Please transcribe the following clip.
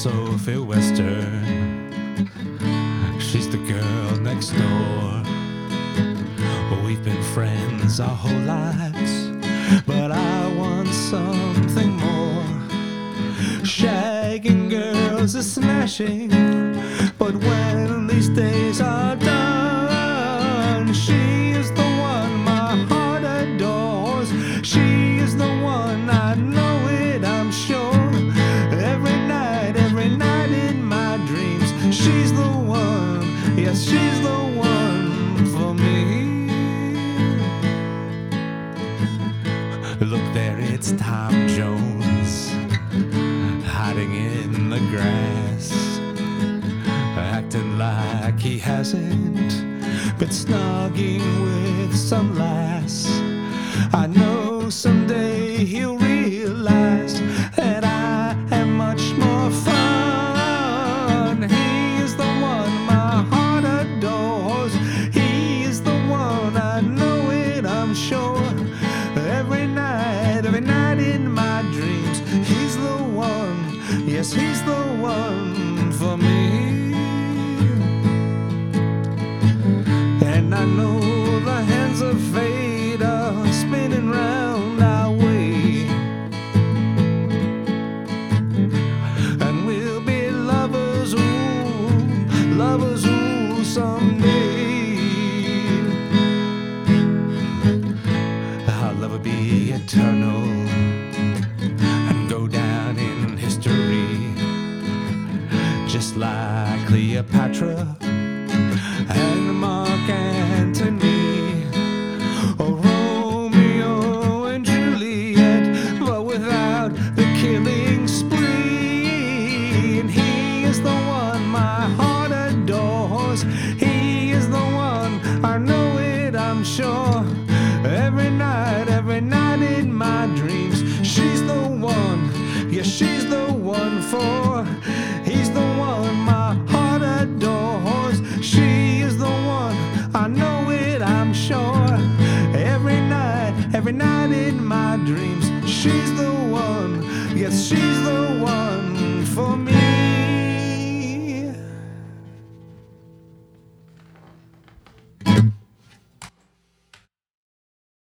Sophie Western. She's the girl next door. We've been friends our whole lives, but I want something more. Shagging girls is smashing, but when these days are done, she is the one my heart adores. She is the one, I know it, I'm sure. Every night in my dreams, she's the one, yes, she's the one for me. Look there, it's Tom Jones, hiding in the grass, acting like he hasn't been snogging with some lass. I know someday he'll realize that I am much more fun. He is the one my heart adores. He is the one, I know it, I'm sure. Every night in my dreams, he's the one, yes, he's the one for me. And I know the hands of fate are spinning round our way, and we'll be lovers, ooh, someday. Our love will be eternal and go down in history, just like Cleopatra and Mark Antony, or Romeo and Juliet, but without the killing spree. And he is the one my heart adores. He is the one, I know it, I'm sure. Every night in my dreams, she's the one, yes, she's the one for. He's the one my heart adores. She is the one, I know it, I'm sure. Every night in my dreams, she's the one, yes, she's the one for me.